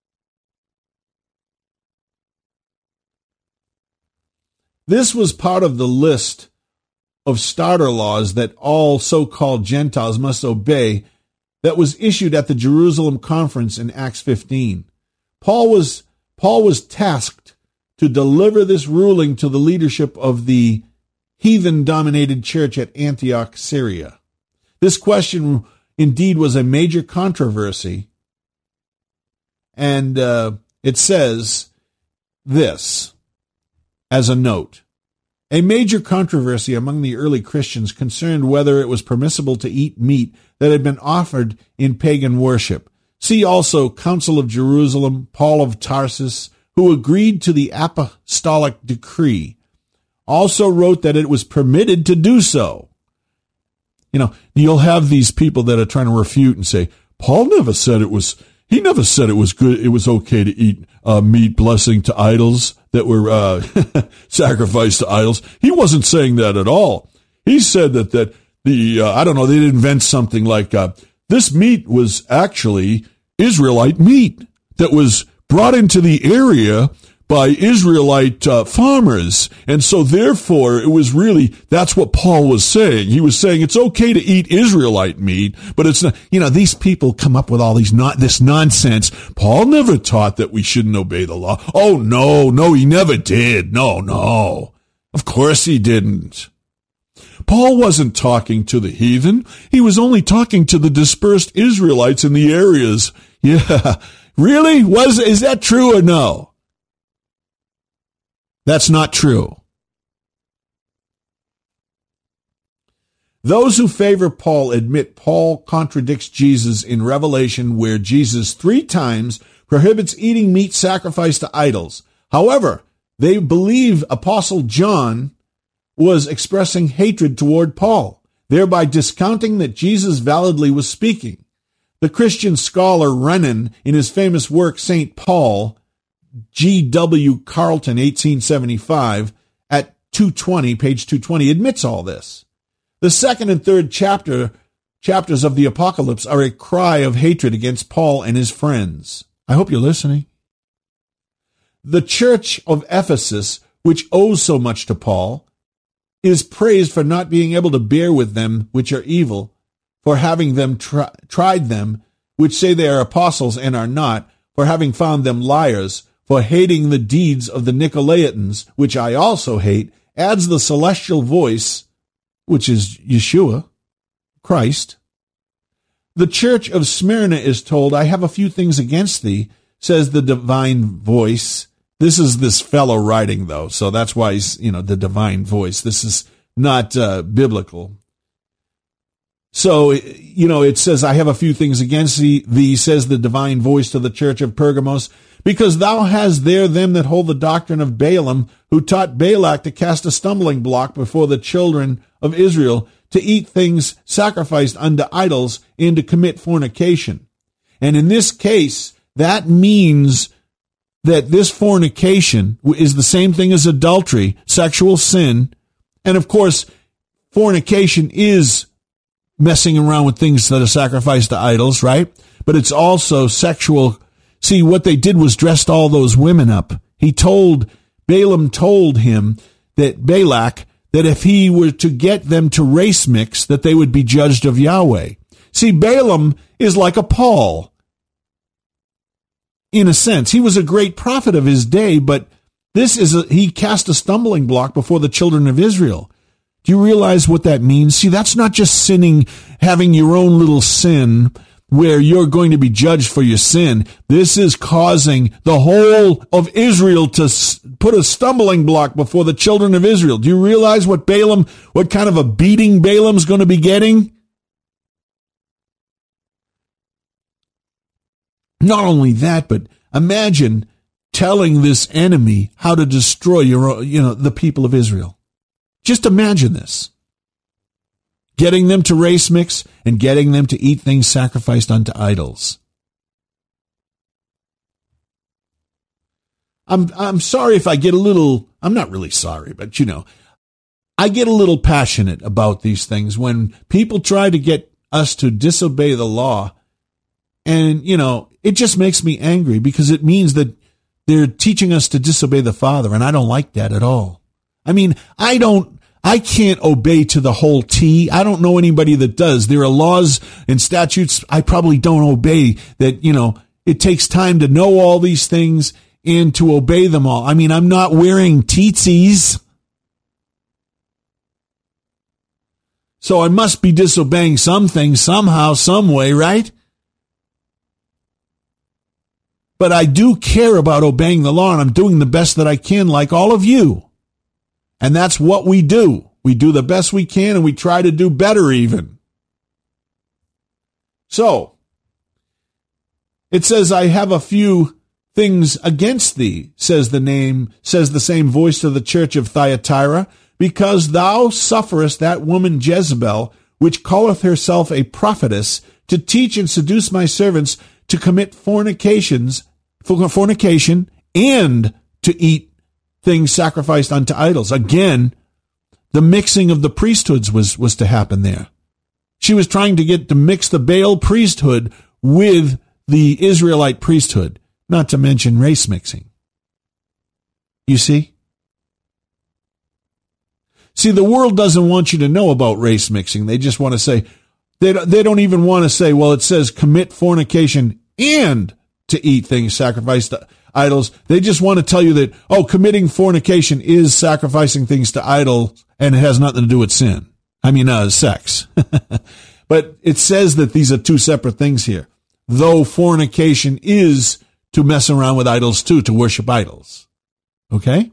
This was part of the list of starter laws that all so-called Gentiles must obey that was issued at the Jerusalem conference in Acts 15. Paul was tasked to deliver this ruling to the leadership of the heathen-dominated church at Antioch, Syria. This question indeed was a major controversy, and it says this as a note. A major controversy among the early Christians concerned whether it was permissible to eat meat that had been offered in pagan worship. See also Council of Jerusalem, Paul of Tarsus, who agreed to the apostolic decree, also wrote that it was permitted to do so. You'll have these people that are trying to refute and say, Paul never said it was good, it was okay to eat meat blessing to idols that were sacrificed to idols. He wasn't saying that at all. He said that they didn't invent something like this meat was actually Israelite meat that was brought into the area by Israelite farmers. And so therefore it was really, that's what Paul was saying. He was saying it's okay to eat Israelite meat, but it's not, these people come up with all this nonsense. Paul never taught that we shouldn't obey the law. Oh, no, he never did. No. Of course he didn't. Paul wasn't talking to the heathen. He was only talking to the dispersed Israelites in the areas. Yeah. Really? Is that true or no? That's not true. Those who favor Paul admit Paul contradicts Jesus in Revelation, where Jesus 3 times prohibits eating meat sacrificed to idols. However, they believe Apostle John was expressing hatred toward Paul, thereby discounting that Jesus validly was speaking. The Christian scholar Renan, in his famous work St. Paul, G.W. Carlton, 1875, at 220, page 220, admits all this. The second and third chapters chapters of the Apocalypse are a cry of hatred against Paul and his friends. I hope you're listening. The church of Ephesus, which owes so much to Paul, is praised for not being able to bear with them which are evil, for having them tried them, which say they are apostles and are not, for having found them liars, for hating the deeds of the Nicolaitans, which I also hate, adds the celestial voice, which is Yeshua, Christ. The church of Smyrna is told, I have a few things against thee, says the divine voice. This is this fellow writing, though, so that's why he's, the divine voice. This is not biblical. So, it says, I have a few things against thee, says the divine voice to the church of Pergamos, because thou hast there them that hold the doctrine of Balaam, who taught Balak to cast a stumbling block before the children of Israel, to eat things sacrificed unto idols, and to commit fornication. And in this case, that means that this fornication is the same thing as adultery, sexual sin. And of course, fornication is messing around with things that are sacrificed to idols, right? But it's also sexual. See, what they did was dressed all those women up. Balaam told him that Balak, that if he were to get them to race mix, that they would be judged of Yahweh. See, Balaam is like a Paul. In a sense, he was a great prophet of his day, but he cast a stumbling block before the children of Israel. Do you realize what that means? See, that's not just sinning, having your own little sin where you're going to be judged for your sin. This is causing the whole of Israel to put a stumbling block before the children of Israel. Do you realize what kind of a beating Balaam's going to be getting? Not only that, but imagine telling this enemy how to destroy the people of Israel. Just imagine this. Getting them to race mix and getting them to eat things sacrificed unto idols. I'm sorry if I get I'm not really sorry, but I get a little passionate about these things when people try to get us to disobey the law. And, it just makes me angry because it means that they're teaching us to disobey the Father, and I don't like that at all. I mean, I can't obey to the whole T. I don't know anybody that does. There are laws and statutes I probably don't obey that, it takes time to know all these things and to obey them all. I mean, I'm not wearing teetsies. So I must be disobeying something somehow, some way, right? But I do care about obeying the law, and I'm doing the best that I can, like all of you. And that's what we do. We do the best we can, and we try to do better even. So, it says, I have a few things against thee, says the same voice to the church of Thyatira, because thou sufferest that woman Jezebel, which calleth herself a prophetess, to teach and seduce my servants to commit fornication and to eat things sacrificed unto idols. Again, the mixing of the priesthoods was to happen there. She was trying to get to mix the Baal priesthood with the Israelite priesthood, not to mention race mixing. You see? See, the world doesn't want you to know about race mixing. They just want to say, they don't even want to say, well, it says commit fornication and to eat things sacrificed to idols. They just want to tell you that, committing fornication is sacrificing things to idols and it has nothing to do with sin. I mean, sex. But it says that these are two separate things here. Though fornication is to mess around with idols too, to worship idols. Okay?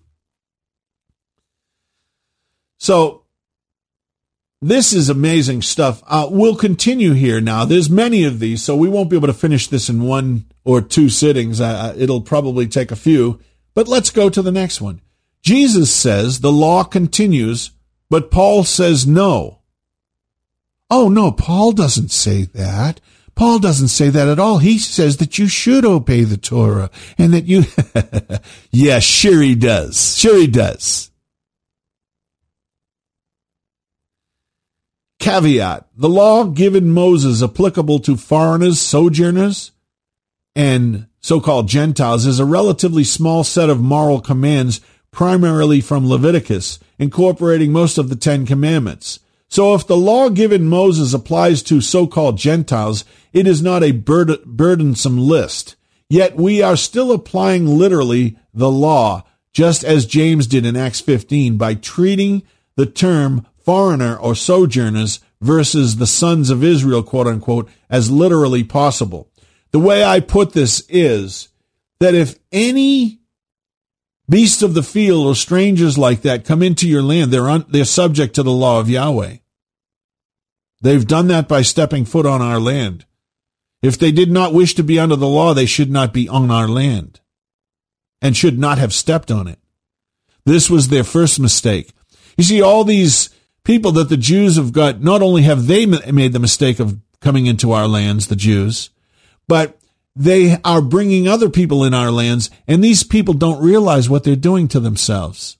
So, this is amazing stuff. We'll continue here now. There's many of these, so we won't be able to finish this in one or two sittings. It'll probably take a few. But let's go to the next one. Jesus says the law continues, but Paul says no. Oh, no, Paul doesn't say that. Paul doesn't say that at all. He says that you should obey the Torah and that you... Yeah, sure he does. Sure he does. Caveat: the law given Moses applicable to foreigners, sojourners, and so-called Gentiles is a relatively small set of moral commands, primarily from Leviticus, incorporating most of the Ten Commandments. So if the law given Moses applies to so-called Gentiles, it is not a burdensome list. Yet we are still applying literally the law, just as James did in Acts 15, by treating the term foreigner or sojourners versus the sons of Israel, quote unquote, as literally possible. The way I put this is that if any beasts of the field or strangers like that come into your land, they're subject to the law of Yahweh. They've done that by stepping foot on our land. If they did not wish to be under the law, they should not be on our land and should not have stepped on it. This was their first mistake. You see, all these people that the Jews have got, not only have they made the mistake of coming into our lands, the Jews, but they are bringing other people in our lands, and these people don't realize what they're doing to themselves.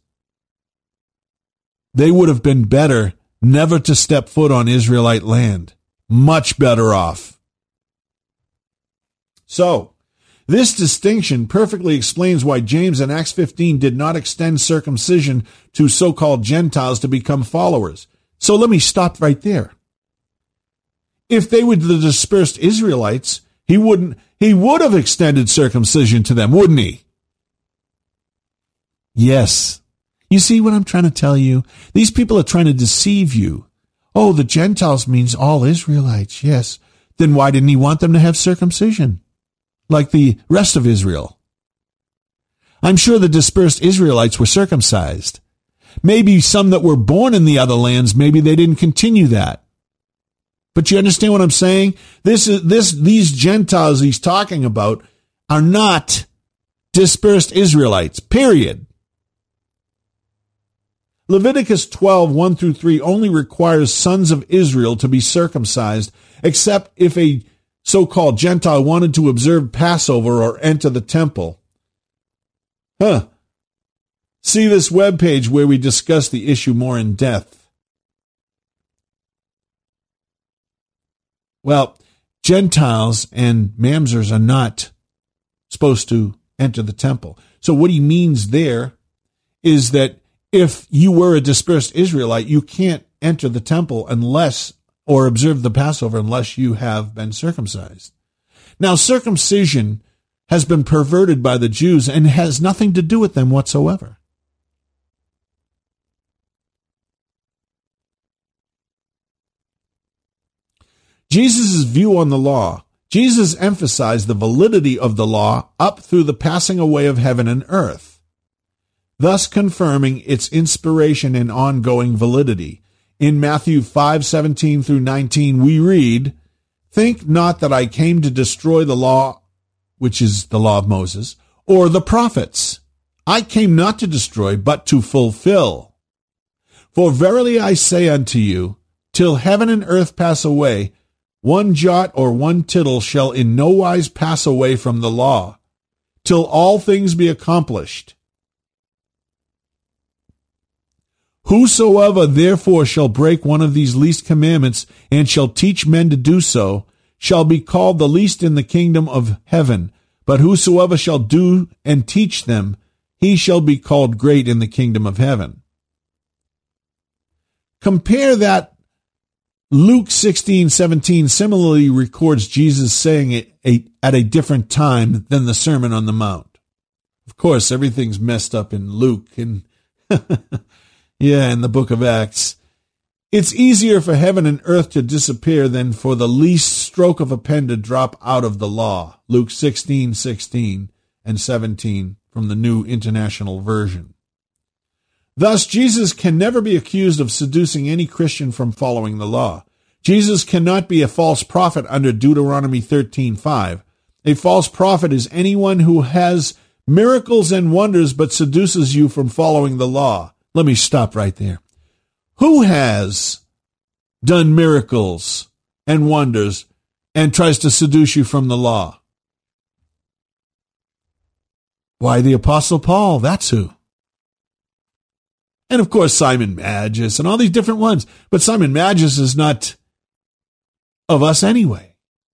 They would have been better never to step foot on Israelite land. Much better off. So, this distinction perfectly explains why James in Acts 15 did not extend circumcision to so-called Gentiles to become followers. So let me stop right there. If they were the dispersed Israelites, he would have extended circumcision to them, wouldn't he? Yes. You see what I'm trying to tell you? These people are trying to deceive you. Oh, the Gentiles means all Israelites. Yes. Then why didn't he want them to have circumcision like the rest of Israel? I'm sure the dispersed Israelites were circumcised. Maybe some that were born in the other lands, maybe they didn't continue that. But you understand what I'm saying? These Gentiles he's talking about are not dispersed Israelites, period. Leviticus 12, 1 through 3 only requires sons of Israel to be circumcised, except if a so-called Gentile wanted to observe Passover or enter the temple. See this webpage where we discuss the issue more in depth. Well, Gentiles and mamzers are not supposed to enter the temple. So what he means there is that if you were a dispersed Israelite, you can't enter the temple or observe the Passover unless you have been circumcised. Now, circumcision has been perverted by the Jews and has nothing to do with them whatsoever. Jesus' view on the law. Jesus emphasized the validity of the law up through the passing away of heaven and earth, thus confirming its inspiration and ongoing validity. In Matthew 5:17 through 19, we read, "Think not that I came to destroy the law," which is the law of Moses, "or the prophets. I came not to destroy, but to fulfill. For verily I say unto you, till heaven and earth pass away, one jot or one tittle shall in no wise pass away from the law, till all things be accomplished. Whosoever therefore shall break one of these least commandments, and shall teach men to do so, shall be called the least in the kingdom of heaven. But whosoever shall do and teach them, he shall be called great in the kingdom of heaven." Compare that. Luke 16:17 similarly records Jesus saying it at a different time than the Sermon on the Mount. Of course, everything's messed up in Luke and in the book of Acts. It's easier for heaven and earth to disappear than for the least stroke of a pen to drop out of the law. Luke 16:16 and 17 from the New International Version. Thus, Jesus can never be accused of seducing any Christian from following the law. Jesus cannot be a false prophet under Deuteronomy 13:5. A false prophet is anyone who has miracles and wonders but seduces you from following the law. Let me stop right there. Who has done miracles and wonders and tries to seduce you from the law? Why, the Apostle Paul, that's who. And of course, Simon Magus and all these different ones. But Simon Magus is not of us anyway.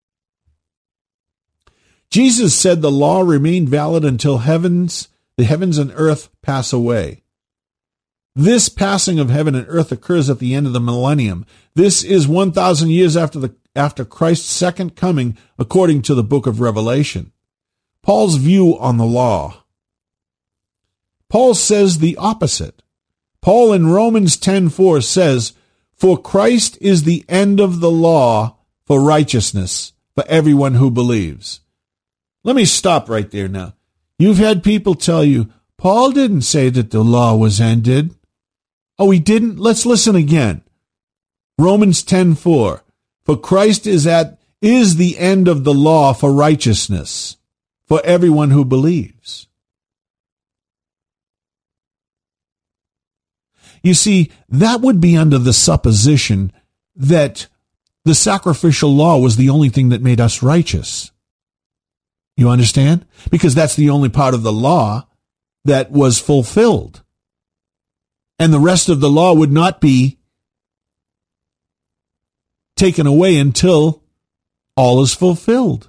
Jesus said the law remained valid until the heavens and earth pass away. This passing of heaven and earth occurs at the end of the millennium. This is 1,000 years after Christ's second coming, according to the book of Revelation. Paul's view on the law. Paul says the opposite. Paul in Romans 10:4 says, "For Christ is the end of the law for righteousness for everyone who believes." Let me stop right there now. You've had people tell you, Paul didn't say that the law was ended. Oh, he didn't? Let's listen again. Romans 10:4. For Christ is the end of the law for righteousness for everyone who believes. You see, that would be under the supposition that the sacrificial law was the only thing that made us righteous. You understand? Because that's the only part of the law that was fulfilled. And the rest of the law would not be taken away until all is fulfilled.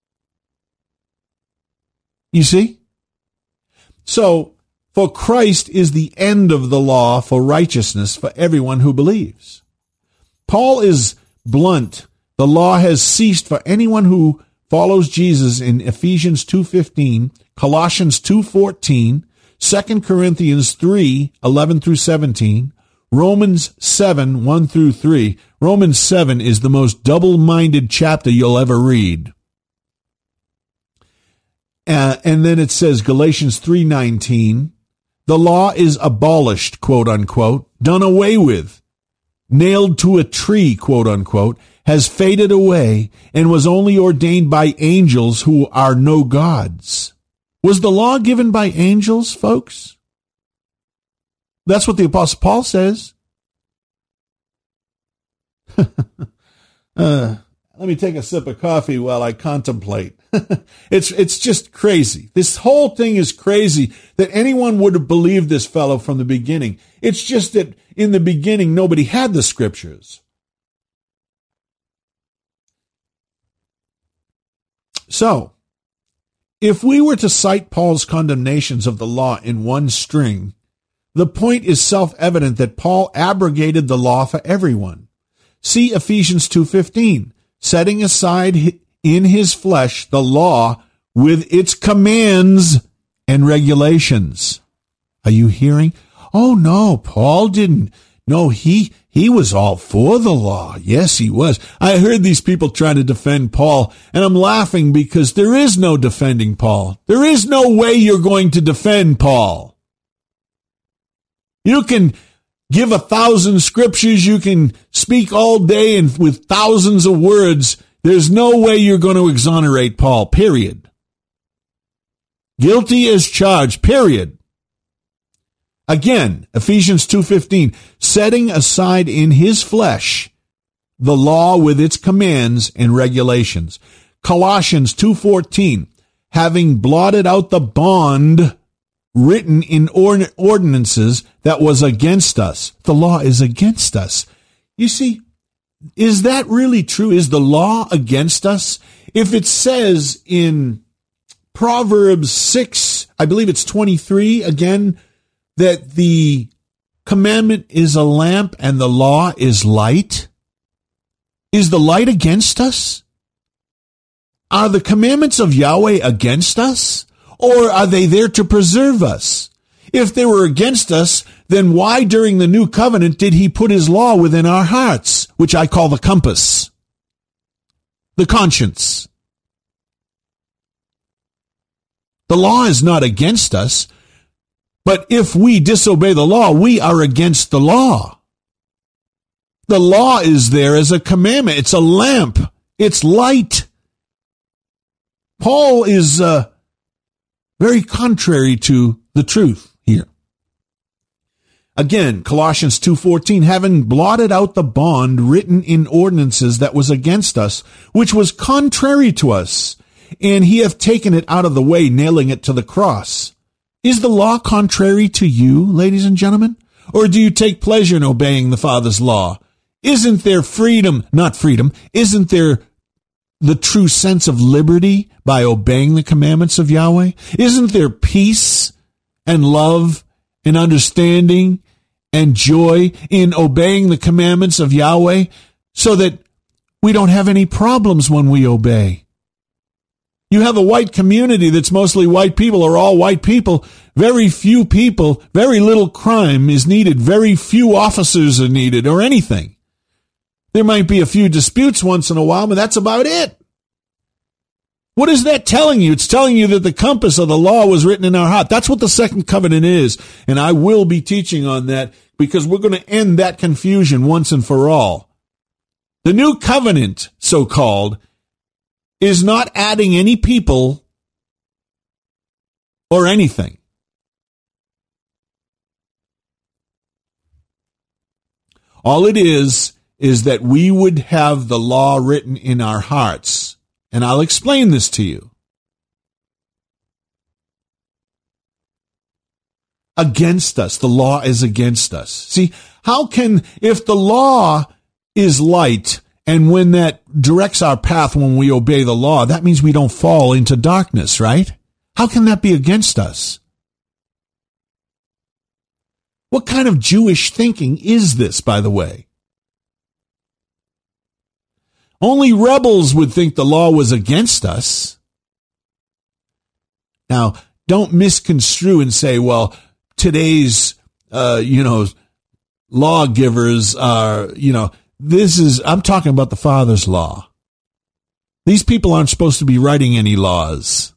You see? So, for Christ is the end of the law for righteousness for everyone who believes. Paul is blunt. The law has ceased for anyone who follows Jesus in Ephesians 2:15, Colossians 2:14, 2 Corinthians 3:11 through 17, Romans 7:1 through 3. Romans 7 is the most double-minded chapter you'll ever read. And then it says, Galatians 3:19, the law is abolished, quote unquote, done away with, nailed to a tree, quote unquote, has faded away, and was only ordained by angels who are no gods. Was the law given by angels, folks? That's what the Apostle Paul says. Let me take a sip of coffee while I contemplate. It's just crazy. This whole thing is crazy that anyone would have believed this fellow from the beginning. It's just that in the beginning, nobody had the scriptures. So, if we were to cite Paul's condemnations of the law in one string, the point is self-evident that Paul abrogated the law for everyone. See Ephesians 2:15, setting aside in his flesh the law with its commands and regulations. Are you hearing? Oh no, Paul didn't. No, he was all for the law. Yes, he was. I heard these people trying to defend Paul, and I'm laughing because there is no defending Paul. There is no way you're going to defend Paul. You can give 1,000 scriptures, you can speak all day and with thousands of words. There's no way you're going to exonerate Paul, period. Guilty as charged, period. Again, Ephesians 2:15, setting aside in his flesh the law with its commands and regulations. Colossians 2:14, having blotted out the bond written in ordinances that was against us. The law is against us. You see, is that really true? Is the law against us? If it says in Proverbs 6, I believe it's 23 again, that the commandment is a lamp and the law is light, is the light against us? Are the commandments of Yahweh against us? Or are they there to preserve us? If they were against us, then why during the new covenant did he put his law within our hearts, which I call the compass, the conscience? The law is not against us, but if we disobey the law, we are against the law. The law is there as a commandment. It's a lamp. It's light. Paul is very contrary to the truth here. Again, Colossians 2:14, having blotted out the bond written in ordinances that was against us, which was contrary to us, and he hath taken it out of the way, nailing it to the cross. Is the law contrary to you, ladies and gentlemen? Or do you take pleasure in obeying the Father's law? Isn't there isn't there the true sense of liberty by obeying the commandments of Yahweh? Isn't there peace and love and understanding and joy in obeying the commandments of Yahweh so that we don't have any problems when we obey? You have a white community that's mostly white people or all white people. Very few people, very little crime is needed. Very few officers are needed or anything. There might be a few disputes once in a while, but that's about it. What is that telling you? It's telling you that the compass of the law was written in our heart. That's what the second covenant is. And I will be teaching on that because we're going to end that confusion once and for all. The new covenant, so-called, is not adding any people or anything. All it is that we would have the law written in our hearts. And I'll explain this to you. Against us. The law is against us. See, if the law is light, and when that directs our path when we obey the law, that means we don't fall into darkness, right? How can that be against us? What kind of Jewish thinking is this, by the way? Only rebels would think the law was against us. Now, don't misconstrue and say, well, today's, lawgivers are, I'm talking about the Father's law. These people aren't supposed to be writing any laws.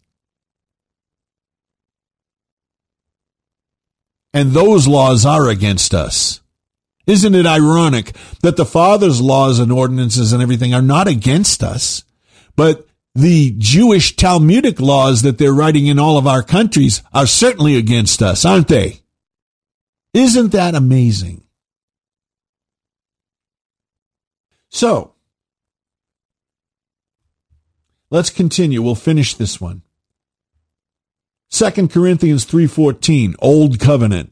And those laws are against us. Isn't it ironic that the Father's laws and ordinances and everything are not against us, but the Jewish Talmudic laws that they're writing in all of our countries are certainly against us, aren't they? Isn't that amazing? So, let's continue. We'll finish this one. 2 Corinthians 3:14, Old Covenant.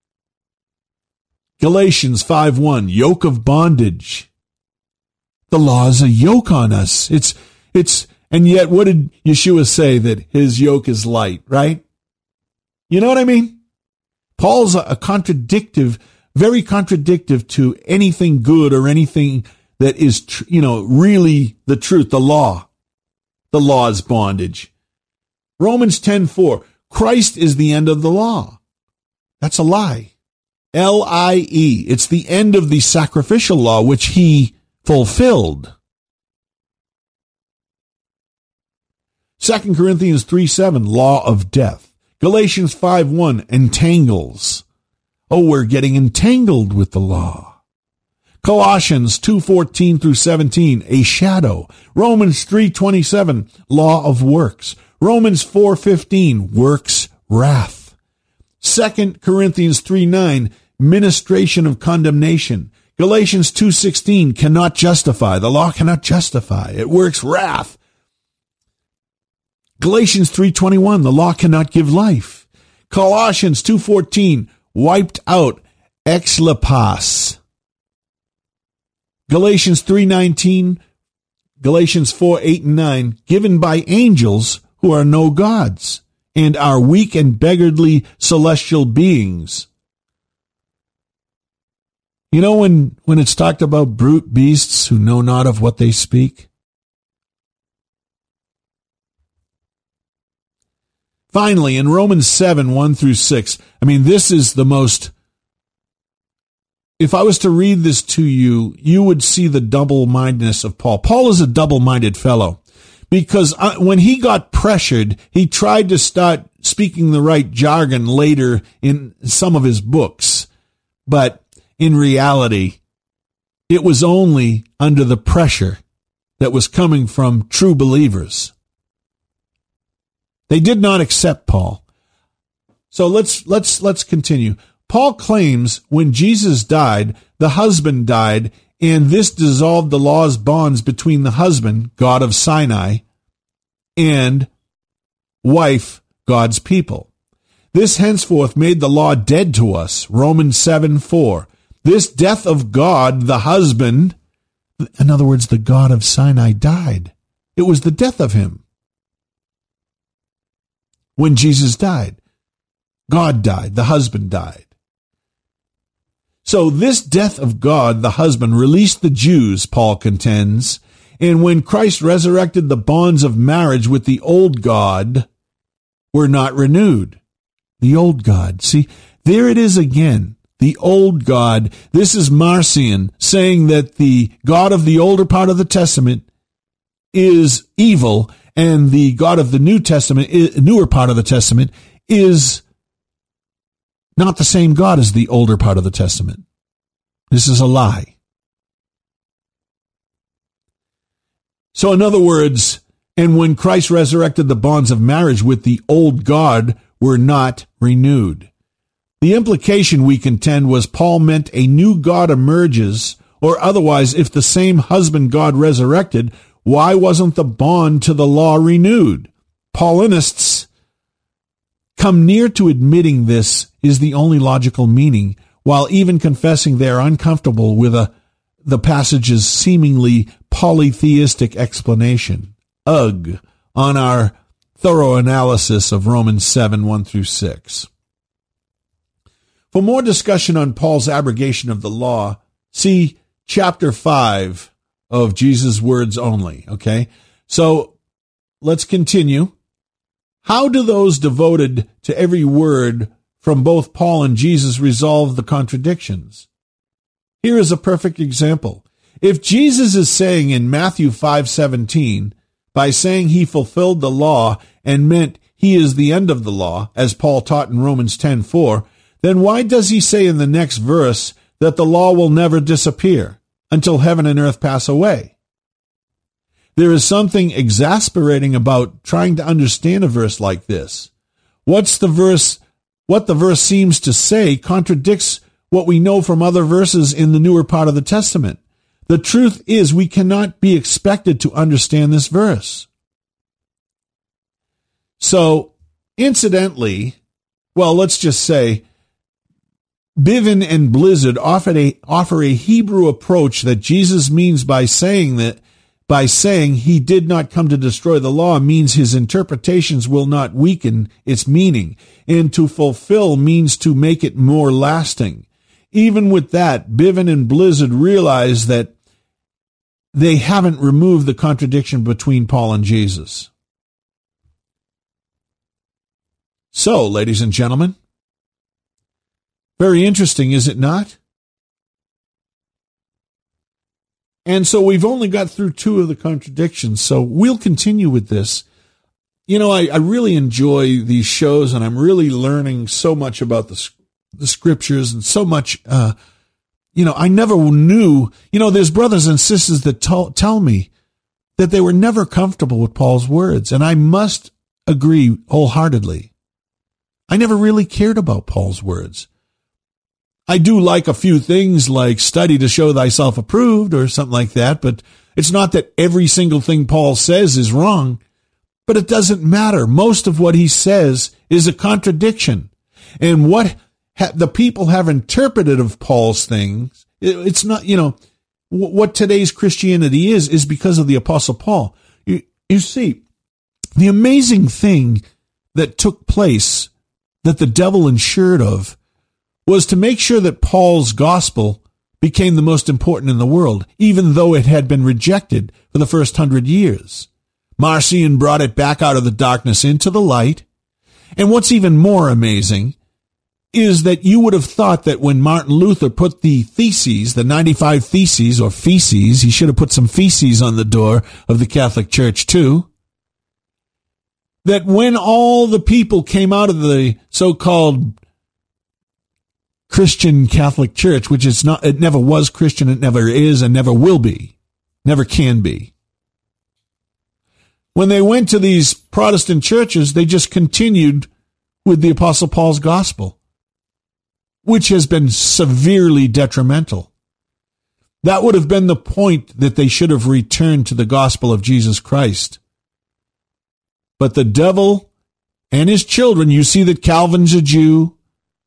Galatians 5:1, yoke of bondage. The law is a yoke on us. And yet what did Yeshua say? That his yoke is light, right? You know what I mean? Paul's very contradictive to anything good or anything that is, really the truth, the law. The law is bondage. Romans 10:4, Christ is the end of the law. That's a lie. L-I-E. It's the end of the sacrificial law which he fulfilled. 2 Corinthians 3:7, law of death. Galatians 5:1, entangles. Oh, we're getting entangled with the law. Colossians 2:14 through 17, a shadow. Romans 3:27, law of works. Romans 4:15, works wrath. 2 Corinthians 3:9, ministration of condemnation. Galatians 2:16, cannot justify. The law cannot justify. It works wrath. Galatians 3:21, the law cannot give life. Colossians 2:14, wiped out, ex lepas. Galatians 3:19, Galatians 4:8 and 9, given by angels who are no gods and are weak and beggarly celestial beings. You know when it's talked about brute beasts who know not of what they speak? Finally, in Romans 7:1 through 6, this is the most, if I was to read this to you, you would see the double-mindedness of Paul. Paul is a double-minded fellow because when he got pressured, he tried to start speaking the right jargon later in some of his books. But in reality, it was only under the pressure that was coming from true believers. They did not accept Paul. So let's continue. Paul claims when Jesus died, the husband died, and this dissolved the law's bonds between the husband, God of Sinai, and wife, God's people. This henceforth made the law dead to us. Romans 7:4. This death of God, the husband, in other words, the God of Sinai, died. It was the death of him. When Jesus died, God died, the husband died. So this death of God, the husband, released the Jews, Paul contends, and when Christ resurrected, the bonds of marriage with the old God were not renewed. The old God. See, there it is again. The old God. This is Marcion saying that the God of the older part of the Testament is evil, and the God of the New Testament, newer part of the Testament, is not the same God as the older part of the Testament. This is a lie. So in other words, and when Christ resurrected, the bonds of marriage with the old God were not renewed. The implication, we contend, was Paul meant a new God emerges, or otherwise, if the same husband God resurrected, why wasn't the bond to the law renewed? Paulinists come near to admitting this is the only logical meaning, while even confessing they are uncomfortable with the passage's seemingly polytheistic explanation. Ugh, on our thorough analysis of Romans 7:1-6. For more discussion on Paul's abrogation of the law, see chapter 5 of Jesus' Words Only, okay? So let's continue. How do those devoted to every word from both Paul and Jesus resolve the contradictions? Here is a perfect example. If Jesus is saying in Matthew 5:17, by saying he fulfilled the law and meant he is the end of the law, as Paul taught in Romans 10:4, then why does he say in the next verse that the law will never disappear until heaven and earth pass away? There is something exasperating about trying to understand a verse like this. What the verse seems to say contradicts what we know from other verses in the newer part of the Testament. The truth is we cannot be expected to understand this verse. So, incidentally, well, let's just say, Bivin and Blizzard offer a Hebrew approach that Jesus means by saying he did not come to destroy the law means his interpretations will not weaken its meaning, and to fulfill means to make it more lasting. Even with that, Bivin and Blizzard realize that they haven't removed the contradiction between Paul and Jesus. So, ladies and gentlemen, very interesting, is it not? And so we've only got through two of the contradictions, so we'll continue with this. You know, I really enjoy these shows, and I'm really learning so much about the scriptures and so much, I never knew, there's brothers and sisters that tell me that they were never comfortable with Paul's words, and I must agree wholeheartedly. I never really cared about Paul's words. I do like a few things like study to show thyself approved or something like that, but it's not that every single thing Paul says is wrong, but it doesn't matter. Most of what he says is a contradiction. And what the people have interpreted of Paul's things, it's not, what today's Christianity is because of the Apostle Paul. You see, the amazing thing that took place that the devil ensured of was to make sure that Paul's gospel became the most important in the world, even though it had been rejected for the first 100 years. Marcion brought it back out of the darkness into the light. And what's even more amazing is that you would have thought that when Martin Luther put the theses, the 95 theses or feces, he should have put some feces on the door of the Catholic Church too, that when all the people came out of the so-called Christian Catholic Church, which it never was Christian, it never is, and never will be, never can be. When they went to these Protestant churches, they just continued with the Apostle Paul's gospel, which has been severely detrimental. That would have been the point, that they should have returned to the gospel of Jesus Christ. But the devil and his children. You see that Calvin's a Jew,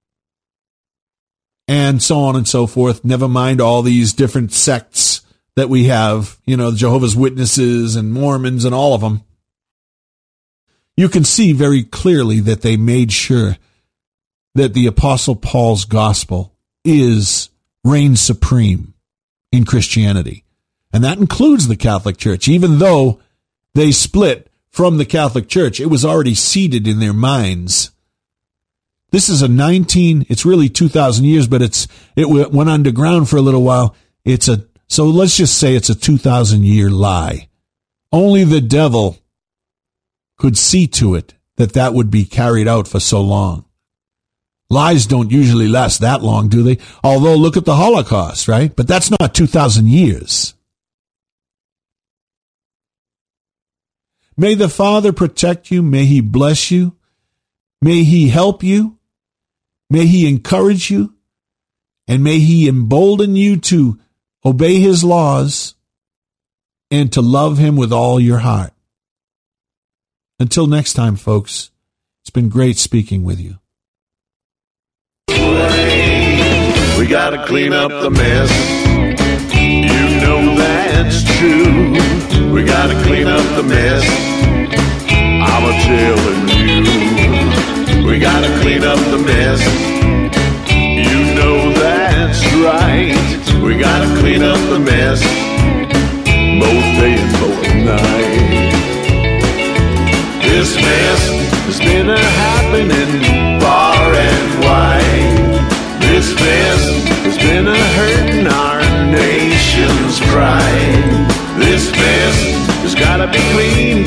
and so on and so forth. Never mind all these different sects that we have, Jehovah's Witnesses and Mormons and all of them. You can see very clearly that they made sure that the Apostle Paul's gospel reigns supreme in Christianity. And that includes the Catholic Church. Even though they split from the Catholic Church, it was already seated in their minds. This is it's really 2,000 years, but it went underground for a little while. So let's just say it's a 2,000-year lie. Only the devil could see to it that would be carried out for so long. Lies don't usually last that long, do they? Although, look at the Holocaust, right? But that's not 2,000 years. May the Father protect you. May he bless you. May he help you. May he encourage you. And may he embolden you to obey his laws and to love him with all your heart. Until next time, folks, it's been great speaking with you. We gotta clean up the mess. You know that's true. We gotta clean up the mess. I'm a-telling you. We gotta clean up the mess. You know that's right. We gotta clean up the mess. Both day and both night. This mess has been a-happening far and wide. This mess has been a-hurting our nation's pride. This mess has gotta be cleaned